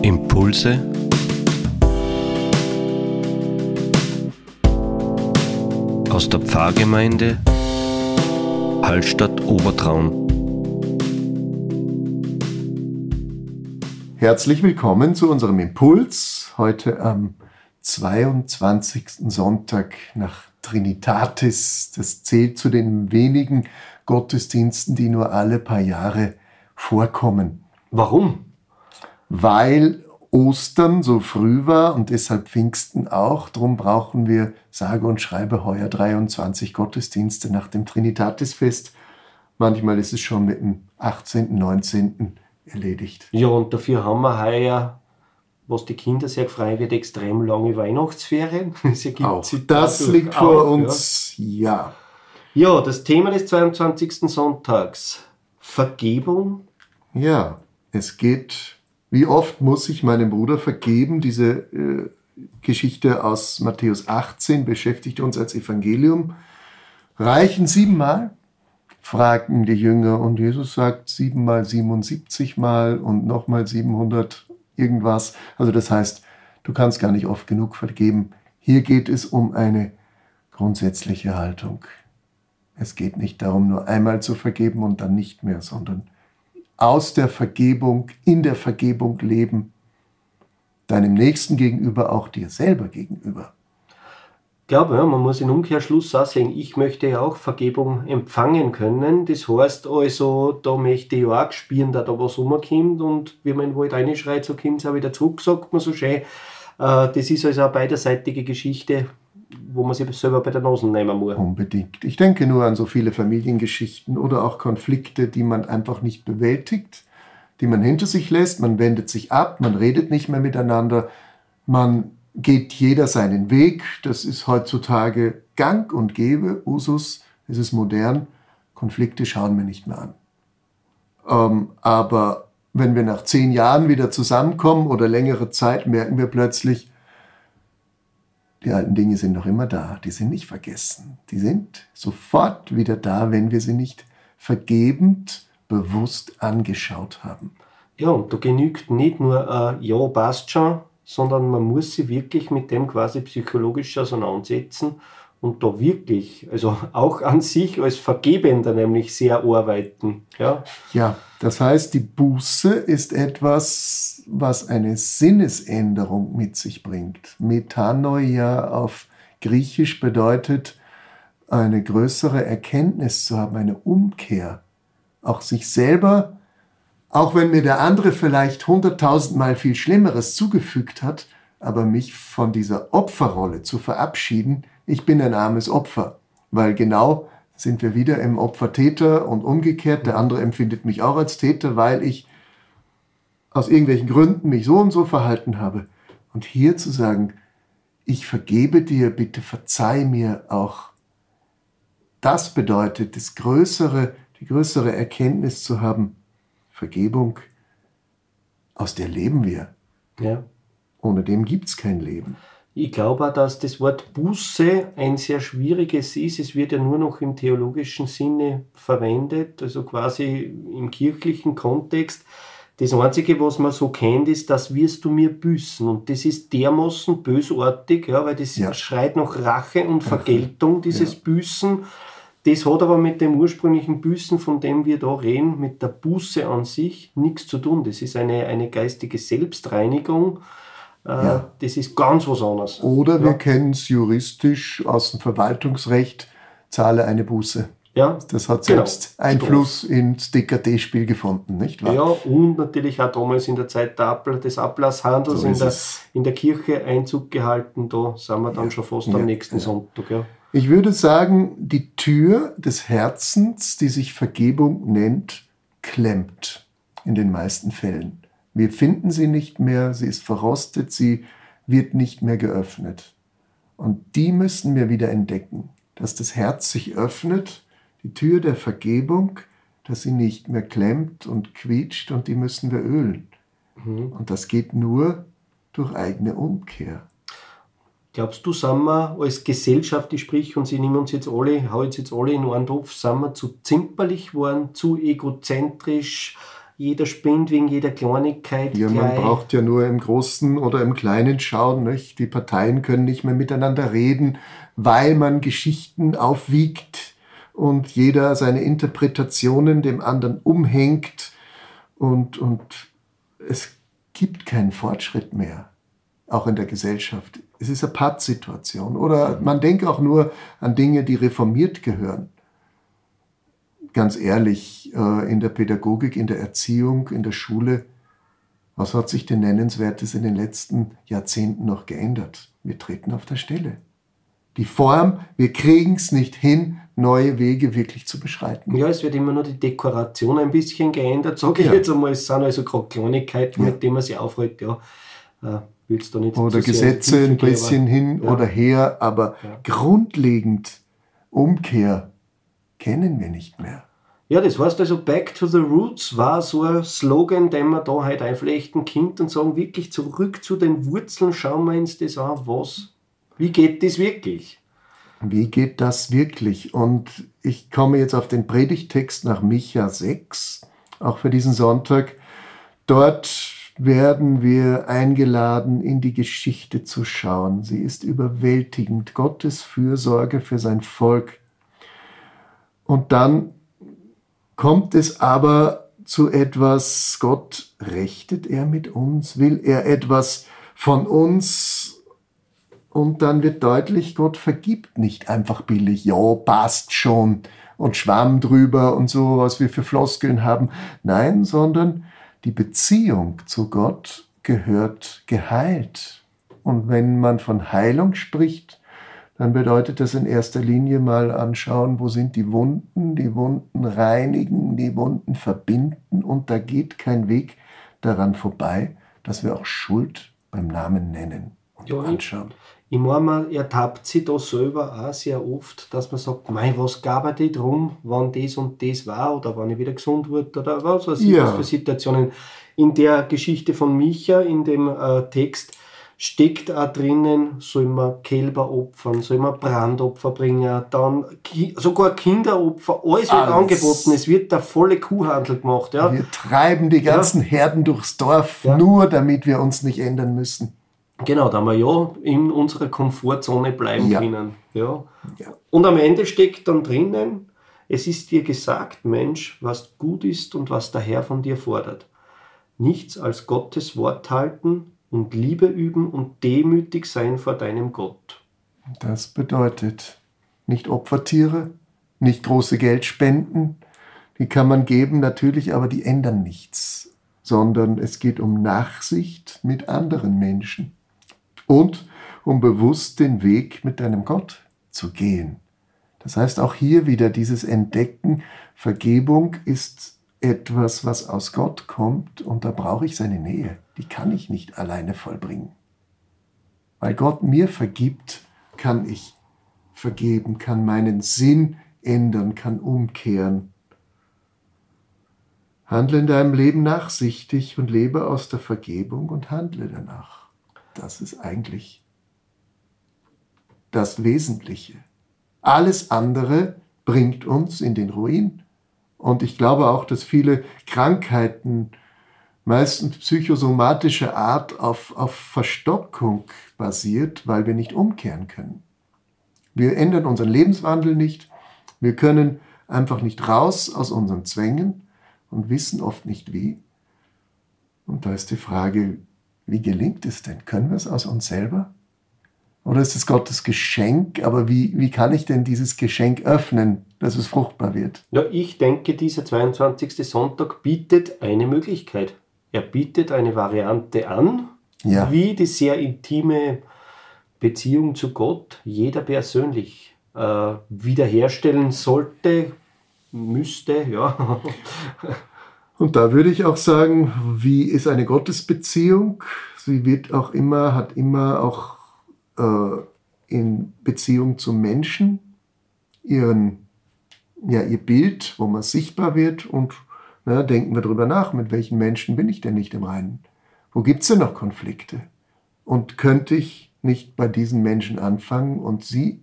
Impulse aus der Pfarrgemeinde Hallstatt Obertraun. Herzlich willkommen zu unserem Impuls, heute am 22. Sonntag nach Trinitatis. Das zählt zu den wenigen Gottesdiensten, die nur alle paar Jahre vorkommen. Warum? Weil Ostern so früh war und deshalb Pfingsten auch. Darum brauchen wir sage und schreibe heuer 23 Gottesdienste nach dem Trinitatisfest. Manchmal ist es schon mit dem 18., 19. erledigt. Ja, und dafür haben wir heuer, was die Kinder sehr freuen wird, extrem lange Weihnachtsferien. Auch das liegt vor uns, ja. Ja, das Thema des 22. Sonntags, Vergebung. Ja, es geht... Wie oft muss ich meinem Bruder vergeben? Diese Geschichte aus Matthäus 18 beschäftigt uns als Evangelium. Reichen 7-mal? Fragten die Jünger. Und Jesus sagt 7-mal 77-mal und nochmal 700 irgendwas. Also das heißt, du kannst gar nicht oft genug vergeben. Hier geht es um eine grundsätzliche Haltung. Es geht nicht darum, nur einmal zu vergeben und dann nicht mehr, sondern aus der Vergebung, in der Vergebung leben, deinem Nächsten gegenüber, auch dir selber gegenüber. Ich glaube, man muss in Umkehrschluss auch sehen, ich möchte ja auch Vergebung empfangen können. Das heißt also, da möchte ich auch spüren, dass da was rumkommt und wie man in den Wald reinschreit, so kommt es auch wieder zurück, sagt man so schön. Das ist also eine beiderseitige Geschichte, wo man sich selber bei der Nase nehmen muss. Unbedingt. Ich denke nur an so viele Familiengeschichten oder auch Konflikte, die man einfach nicht bewältigt, die man hinter sich lässt, man wendet sich ab, man redet nicht mehr miteinander, man geht jeder seinen Weg. Das ist heutzutage gang und gäbe, Usus, es ist modern, Konflikte schauen wir nicht mehr an. Aber wenn wir nach 10 Jahren wieder zusammenkommen oder längere Zeit, merken wir plötzlich, die alten Dinge sind noch immer da, die sind nicht vergessen. Die sind sofort wieder da, wenn wir sie nicht vergebend, bewusst angeschaut haben. Ja, und da genügt nicht nur ja, passt schon, sondern man muss sich wirklich mit dem quasi psychologisch auseinandersetzen und da wirklich, also auch an sich als Vergebender nämlich sehr arbeiten. Ja, das heißt, die Buße ist etwas, was eine Sinnesänderung mit sich bringt. Metanoia auf Griechisch bedeutet, eine größere Erkenntnis zu haben, eine Umkehr. Auch sich selber, auch wenn mir der andere vielleicht 100.000 Mal viel Schlimmeres zugefügt hat, aber mich von dieser Opferrolle zu verabschieden, ich bin ein armes Opfer, weil genau sind wir wieder im Opfer-Täter und umgekehrt. Der andere empfindet mich auch als Täter, weil ich aus irgendwelchen Gründen mich so und so verhalten habe. Und hier zu sagen, ich vergebe dir, bitte verzeih mir auch, das bedeutet, die größere Erkenntnis zu haben, Vergebung, aus der leben wir. Ja. Ohne dem gibt es kein Leben. Ich glaube auch, dass das Wort Buße ein sehr schwieriges ist. Es wird ja nur noch im theologischen Sinne verwendet, also quasi im kirchlichen Kontext. Das Einzige, was man so kennt, ist, das wirst du mir büßen. Und das ist dermaßen bösartig, ja, weil das schreit nach Rache und Vergeltung, dieses Büßen. Das hat aber mit dem ursprünglichen Büßen, von dem wir da reden, mit der Buße an sich nichts zu tun. Das ist eine geistige Selbstreinigung. Das ist ganz was anderes. Oder wir kennen es juristisch aus dem Verwaltungsrecht, zahle eine Buße. Ja, das hat selbst Einfluss ins DKT-Spiel gefunden, nicht wahr? Ja, und natürlich auch damals in der Zeit des Ablasshandels so in der Kirche Einzug gehalten. Da sind wir dann schon fast am nächsten Sonntag. Ja. Ich würde sagen, die Tür des Herzens, die sich Vergebung nennt, klemmt in den meisten Fällen. Wir finden sie nicht mehr, sie ist verrostet, sie wird nicht mehr geöffnet. Und die müssen wir wieder entdecken, dass das Herz sich öffnet, die Tür der Vergebung, dass sie nicht mehr klemmt und quietscht und die müssen wir ölen. Und das geht nur durch eigene Umkehr. Glaubst du, sind wir als Gesellschaft, ich sprich, und sie nehmen uns jetzt alle, hau jetzt alle in einen Topf, sind wir zu zimperlich geworden, zu egozentrisch, jeder spinnt wegen jeder Kleinigkeit. Ja, man braucht ja nur im Großen oder im Kleinen schauen. Nicht? Die Parteien können nicht mehr miteinander reden, weil man Geschichten aufwiegt und jeder seine Interpretationen dem anderen umhängt. Und es gibt keinen Fortschritt mehr, auch in der Gesellschaft. Es ist eine Pattsituation. Oder man denkt auch nur an Dinge, die reformiert gehören. Ganz ehrlich, in der Pädagogik, in der Erziehung, in der Schule, was hat sich denn Nennenswertes in den letzten Jahrzehnten noch geändert? Wir treten auf der Stelle. Die Form, wir kriegen es nicht hin, neue Wege wirklich zu beschreiten. Ja, es wird immer nur die Dekoration ein bisschen geändert, sage ich jetzt einmal. Es sind also gerade Kleinigkeiten, mit denen man sich aufregt. Ja, willst du nicht oder Gesetze ein bisschen hin oder her, aber grundlegend Umkehr kennen wir nicht mehr. Ja, das heißt also, Back to the Roots war so ein Slogan, den wir da heute einflechten können und sagen, wirklich zurück zu den Wurzeln, schauen wir uns das an, wie geht das wirklich? Wie geht das wirklich? Und ich komme jetzt auf den Predigttext nach Micha 6, auch für diesen Sonntag. Dort werden wir eingeladen, in die Geschichte zu schauen. Sie ist überwältigend, Gottes Fürsorge für sein Volk. Und dann kommt es aber zu etwas, Gott rechtet er mit uns, will er etwas von uns und dann wird deutlich, Gott vergibt nicht einfach billig, ja, passt schon und Schwamm drüber und so, was wir für Floskeln haben. Nein, sondern die Beziehung zu Gott gehört geheilt. Und wenn man von Heilung spricht, dann bedeutet das in erster Linie mal anschauen, wo sind die Wunden reinigen, die Wunden verbinden und da geht kein Weg daran vorbei, dass wir auch Schuld beim Namen nennen und anschauen. Ich meine, man ertappt sich da selber auch sehr oft, dass man sagt, mei, was gab er dir drum, wann das und das war oder wann ich wieder gesund wurde oder was weiß ich, was für Situationen. In der Geschichte von Micha, in dem Text, steckt auch drinnen, soll man Kälber opfern, soll man Brandopfer bringen, dann sogar Kinderopfer, alles wird angeboten, es wird der volle Kuhhandel gemacht. Ja. Wir treiben die ganzen Herden durchs Dorf, nur damit wir uns nicht ändern müssen. Genau, da wir in unserer Komfortzone bleiben können. Ja. Und am Ende steckt dann drinnen, es ist dir gesagt, Mensch, was gut ist und was der Herr von dir fordert. Nichts als Gottes Wort halten und Liebe üben und demütig sein vor deinem Gott. Das bedeutet nicht Opfertiere, nicht große Geldspenden, die kann man geben natürlich, aber die ändern nichts, sondern es geht um Nachsicht mit anderen Menschen und um bewusst den Weg mit deinem Gott zu gehen. Das heißt auch hier wieder dieses Entdecken, Vergebung ist etwas, was aus Gott kommt und da brauche ich seine Nähe. Die kann ich nicht alleine vollbringen. Weil Gott mir vergibt, kann ich vergeben, kann meinen Sinn ändern, kann umkehren. Handle in deinem Leben nachsichtig und lebe aus der Vergebung und handle danach. Das ist eigentlich das Wesentliche. Alles andere bringt uns in den Ruin. Und ich glaube auch, dass viele Krankheiten, meistens psychosomatischer Art, auf Verstockung basiert, weil wir nicht umkehren können. Wir ändern unseren Lebenswandel nicht. Wir können einfach nicht raus aus unseren Zwängen und wissen oft nicht wie. Und da ist die Frage, wie gelingt es denn? Können wir es aus uns selber? Oder ist es Gottes Geschenk? Aber wie kann ich denn dieses Geschenk öffnen, dass es fruchtbar wird? Ja, ich denke, dieser 22. Sonntag bietet eine Möglichkeit. Er bietet eine Variante an, wie die sehr intime Beziehung zu Gott jeder persönlich wiederherstellen sollte, müsste, ja. Und da würde ich auch sagen, wie ist eine Gottesbeziehung? Sie hat immer auch in Beziehung zum Menschen ihr Bild, wo man sichtbar wird und denken wir darüber nach, mit welchen Menschen bin ich denn nicht im Reinen? Wo gibt es denn noch Konflikte? Und könnte ich nicht bei diesen Menschen anfangen und sie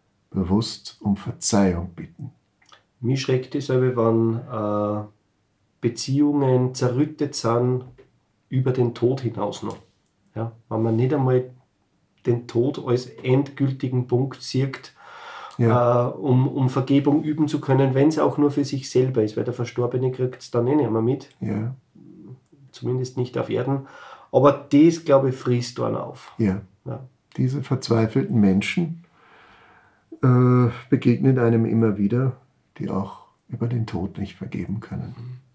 bewusst um Verzeihung bitten? Mich schreckt es aber, wenn Beziehungen zerrüttet sind über den Tod hinaus noch. Ja, wenn man nicht einmal den Tod als endgültigen Punkt sieht, um Vergebung üben zu können, wenn es auch nur für sich selber ist, weil der Verstorbene kriegt es dann nicht mehr mit. Ja. Zumindest nicht auf Erden. Aber das, glaube ich, frisst dann auf. Ja. Diese verzweifelten Menschen begegnen einem immer wieder, die auch über den Tod nicht vergeben können.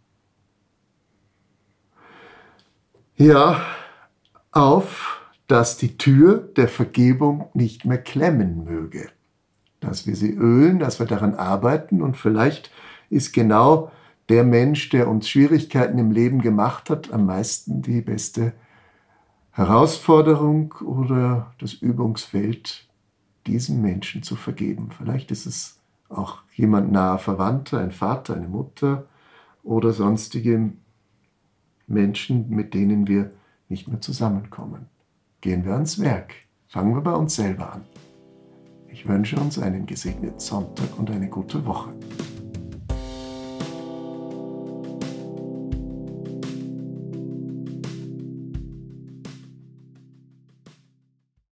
Ja, auf, dass die Tür der Vergebung nicht mehr klemmen möge. Dass wir sie ölen, dass wir daran arbeiten und vielleicht ist genau der Mensch, der uns Schwierigkeiten im Leben gemacht hat, am meisten die beste Herausforderung oder das Übungsfeld, diesem Menschen zu vergeben. Vielleicht ist es auch jemand naher Verwandter, ein Vater, eine Mutter oder sonstige Menschen, mit denen wir nicht mehr zusammenkommen. Gehen wir ans Werk. Fangen wir bei uns selber an. Ich wünsche uns einen gesegneten Sonntag und eine gute Woche.